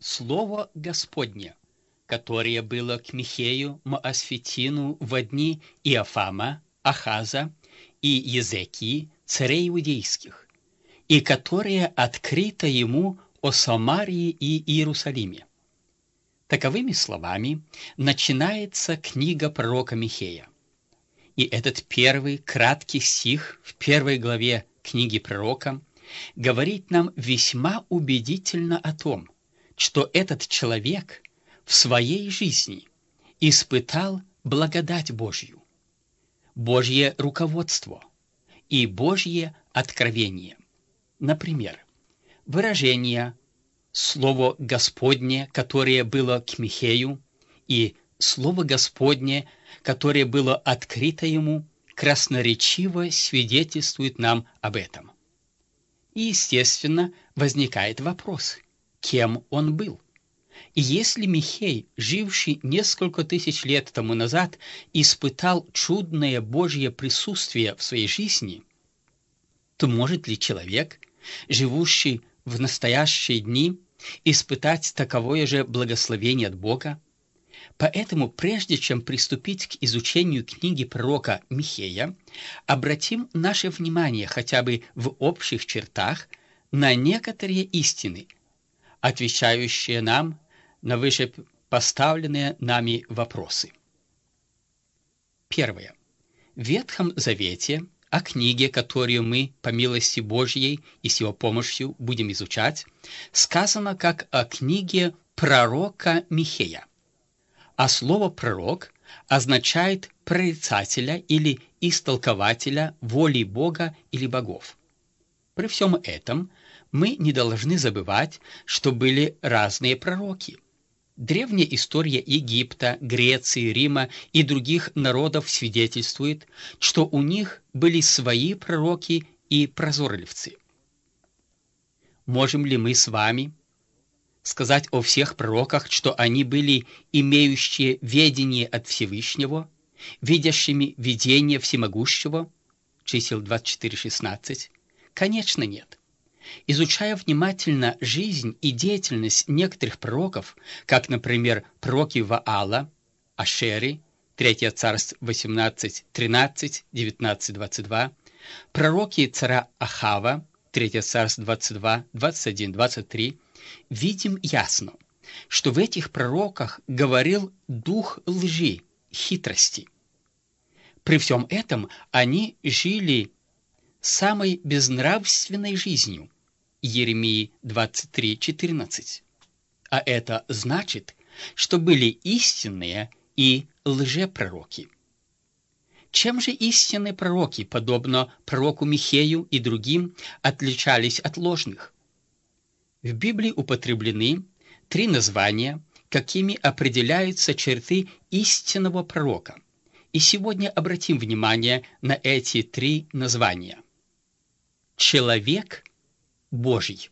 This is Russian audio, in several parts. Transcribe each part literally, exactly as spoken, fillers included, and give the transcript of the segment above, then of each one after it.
Слово Господне, которое было к Михею Моосфетину во дни Иофама, Ахаза и Езекии, царей иудейских, и которое открыто ему о Самарии и Иерусалиме. Таковыми словами начинается книга пророка Михея. И этот первый краткий стих в первой главе книги пророка говорит нам весьма убедительно о том, что этот человек в своей жизни испытал благодать Божью, Божье руководство и Божье откровение. Например, выражение «Слово Господне, которое было к Михею», и «Слово Господне, которое было открыто ему», красноречиво свидетельствует нам об этом. И, естественно, возникает вопрос, кем он был. И если Михей, живший несколько тысяч лет тому назад, испытал чудное Божье присутствие в своей жизни, то может ли человек, живущий в настоящие дни, испытать таковое же благословение от Бога? Поэтому, прежде чем приступить к изучению книги пророка Михея, обратим наше внимание хотя бы в общих чертах на некоторые истины, отвечающие нам на вышепоставленные нами вопросы. Первое. В Ветхом Завете о книге, которую мы, по милости Божьей и с его помощью, будем изучать, сказано как о книге пророка Михея. А слово «пророк» означает прорицателя или истолкователя воли Бога или богов. При всем этом мы не должны забывать, что были разные пророки. Древняя история Египта, Греции, Рима и других народов свидетельствует, что у них были свои пророки и прозорливцы. Можем ли мы с вами сказать о всех пророках, что они были имеющие ведение от Всевышнего, видящими видение всемогущего? Чисел двадцать четыре шестнадцать. Конечно, нет. Изучая внимательно жизнь и деятельность некоторых пророков, как, например, пророки Ваала, Ашери, третье царство восемнадцать тринадцать, девятнадцать двадцать два, пророки царя Ахава, третье царство двадцать два двадцать один двадцать три, видим ясно, что в этих пророках говорил дух лжи, хитрости. При всем этом они жили самой безнравственной жизнью. Иеремии двадцать три четырнадцать. А это значит, что были истинные и лжепророки. Чем же истинные пророки, подобно пророку Михею и другим, отличались от ложных? В Библии употреблены три названия, какими определяются черты истинного пророка. И сегодня обратим внимание на эти три названия. Человек Божий.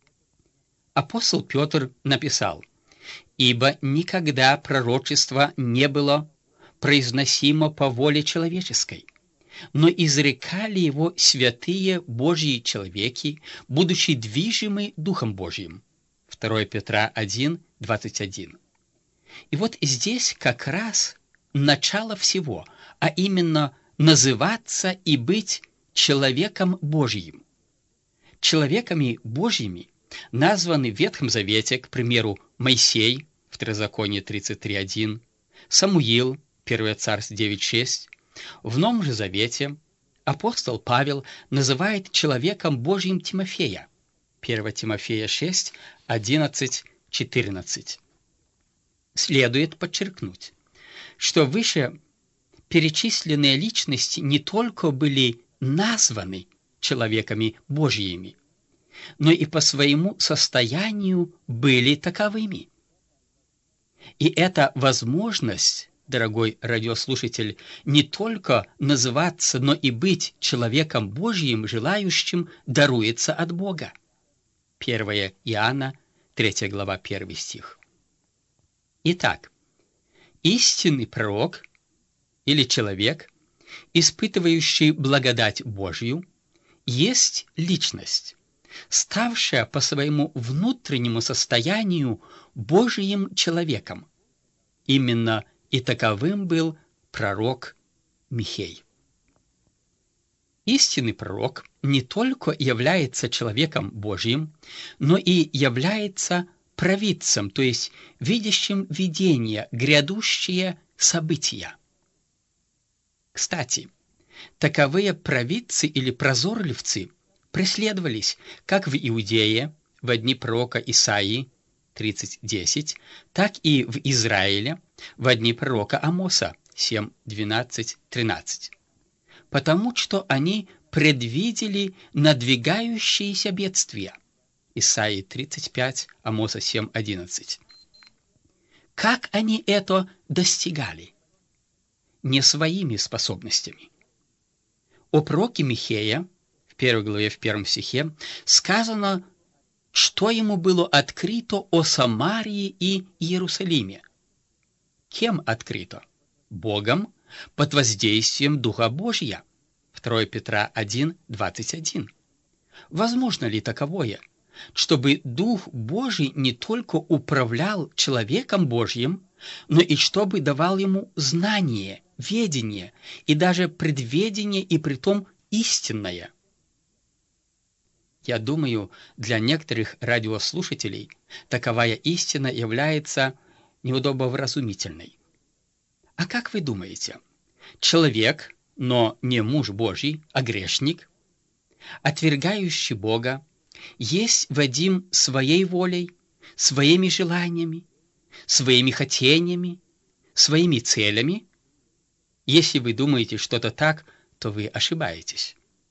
Апостол Петр написал: «Ибо никогда пророчество не было произносимо по воле человеческой, но изрекали его святые Божьи человеки, будучи движимы Духом Божьим». второе Петра один двадцать один. И вот здесь как раз начало всего, а именно называться и быть человеком Божьим. Человеками Божьими названы в Ветхом Завете, к примеру, Моисей, Второзаконие тридцать три один, Самуил, первое царство девять шесть. В Новом же Завете апостол Павел называет человеком Божьим Тимофея, первое Тимофея шесть одиннадцать четырнадцать. Следует подчеркнуть, что выше перечисленные личности не только были названы человеками Божьими, но и по своему состоянию были таковыми. И эта возможность, дорогой радиослушатель, не только называться, но и быть человеком Божьим, желающим, даруется от Бога. первое Иоанна, третья глава, первый стих. Итак, истинный пророк или человек, испытывающий благодать Божью, есть личность, ставшая по своему внутреннему состоянию Божиим человеком. Именно и таковым был пророк Михей. Истинный пророк не только является человеком Божьим, но и является провидцем, то есть видящим видения, грядущие события. Кстати, таковые провидцы или прозорливцы преследовались как в Иудее в дни пророка Исаии тридцать десять, так и в Израиле в дни пророка Амоса семь двенадцать тринадцать. Потому что они предвидели надвигающиеся бедствия. Исаии тридцать пять, Амоса семь одиннадцать. Как они это достигали? Не своими способностями. О пророке Михея, в первой главе, в первом стихе, сказано, что ему было открыто о Самарии и Иерусалиме. Кем открыто? Богом, под воздействием Духа Божия. второе Петра один двадцать один. Возможно ли таковое, чтобы Дух Божий не только управлял человеком Божьим, но и чтобы давал ему знание, ведение и даже предведение, и притом истинное? Я думаю, для некоторых радиослушателей таковая истина является неудобовразумительной. А как вы думаете, человек, но не муж Божий, а грешник, отвергающий Бога, есть водим своей волей, своими желаниями, своими хотениями, своими целями? Если вы думаете что-то так, то вы ошибаетесь.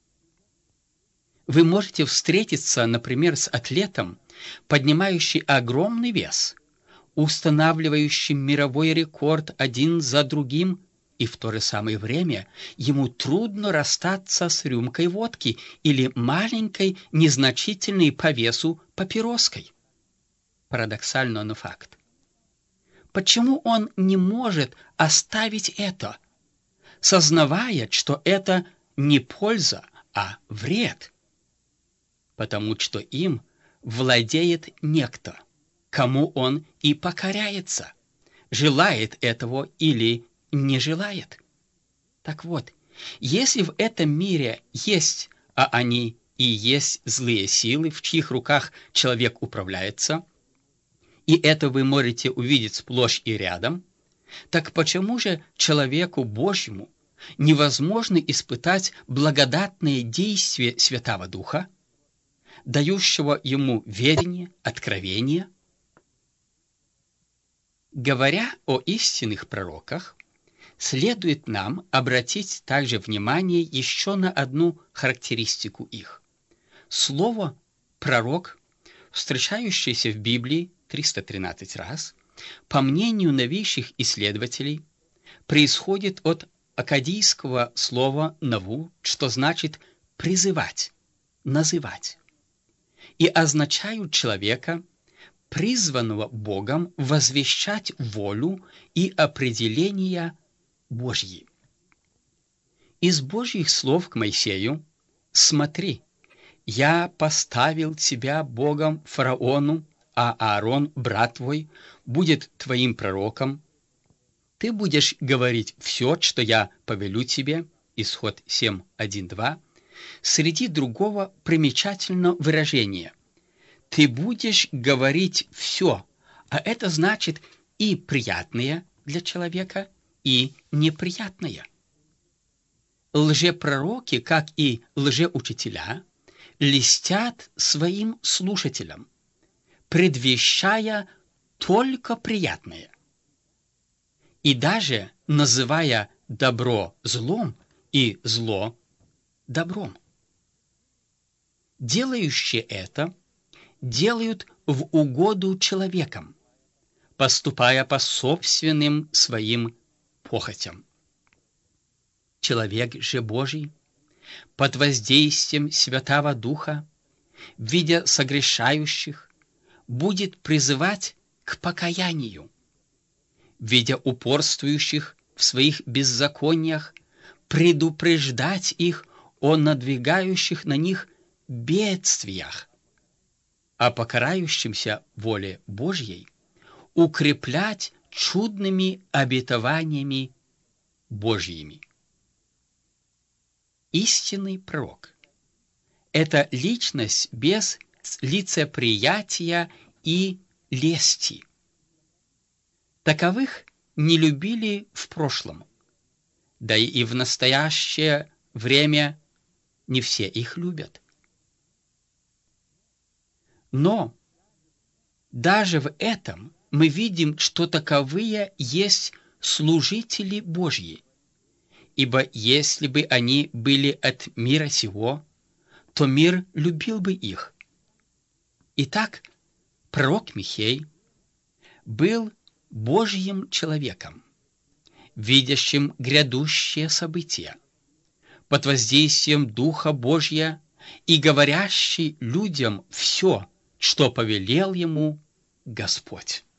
Вы можете встретиться, например, с атлетом, поднимающим огромный вес, устанавливающим мировой рекорд один за другим, и в то же самое время ему трудно расстаться с рюмкой водки или маленькой, незначительной по весу папироской. Парадоксально, но факт. Почему он не может оставить это, сознавая, что это не польза, а вред? Потому что им владеет некто, кому он и покоряется, желает этого или не желает. Так вот, если в этом мире есть, а они и есть злые силы, в чьих руках человек управляется, и это вы можете увидеть сплошь и рядом, так почему же человеку Божьему невозможно испытать благодатное действие Святого Духа, дающего ему ведение, откровение? Говоря о истинных пророках, следует нам обратить также внимание еще на одну характеристику их. Слово «пророк», встречающееся в Библии триста тринадцать раз, по мнению новейших исследователей, происходит от аккадийского слова «наву», что значит «призывать», «называть», и означают человека, призванного Богом возвещать волю и определения Божьи. Из Божьих слов к Моисею: «Смотри, я поставил тебя Богом фараону, а Аарон, брат твой, будет твоим пророком. Ты будешь говорить все, что я повелю тебе». Исход семь один два. Среди другого примечательного выражения: «Ты будешь говорить все», а это значит и приятное для человека, и неприятное. Лжепророки, как и лжеучителя, льстят своим слушателям, предвещая только приятное, и даже называя добро злом и зло добром. Делающие это делают в угоду человекам, поступая по собственным своим похотям. Человек же Божий, под воздействием Святого Духа, видя согрешающих, будет призывать к покаянию, видя упорствующих в своих беззакониях, предупреждать их о надвигающих на них бедствиях, а по карающимся воле Божьей укреплять чудными обетованиями Божьими. Истинный пророк – это личность без лицеприятия и лести. Таковых не любили в прошлом, да и в настоящее время не все их любят. Но даже в этом мы видим, что таковые есть служители Божьи, ибо если бы они были от мира сего, то мир любил бы их. Итак, пророк Михей был Божьим человеком, видящим грядущие события, под воздействием Духа Божия и говорящий людям все, что повелел ему Господь.